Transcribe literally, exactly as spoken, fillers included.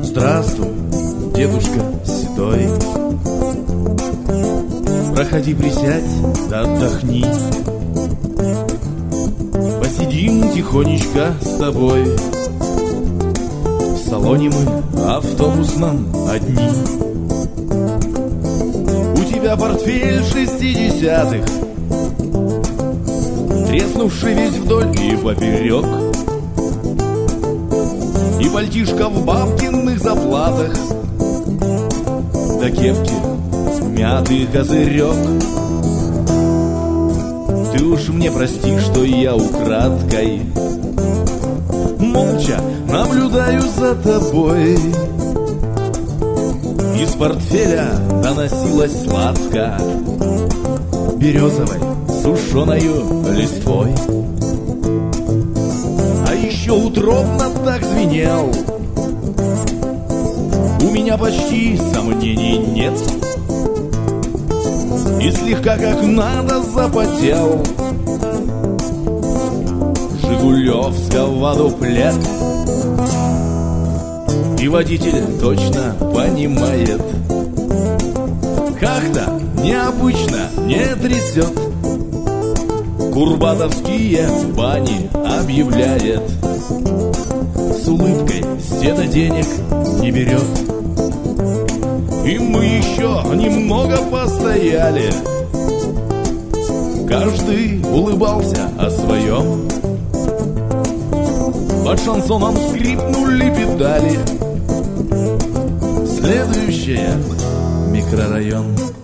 Здравствуй, дедушка седой, проходи, присядь, да отдохни. Посидим тихонечко с тобой, в салоне мы автобусном одни. У тебя портфель шестидесятых, треснувший весь вдоль и поперек, и пальтишко в бабкиных заплатах, до кепки мятый козырек. Ты уж мне прости, что я украдкой молча наблюдаю за тобой. Из портфеля доносилась сладко березовой сушеною листвой. А еще утробно так звенел: у меня почти сомнений нет, и слегка как надо запотел жигулевского дуплет. И водитель точно понимает, как-то необычно не трясет, курбатовские бани объявляет, с улыбкой сено денег не берет. И мы еще немного постояли, каждый улыбался о своем. Под шансоном скрипнули педали, следующая микрорайон.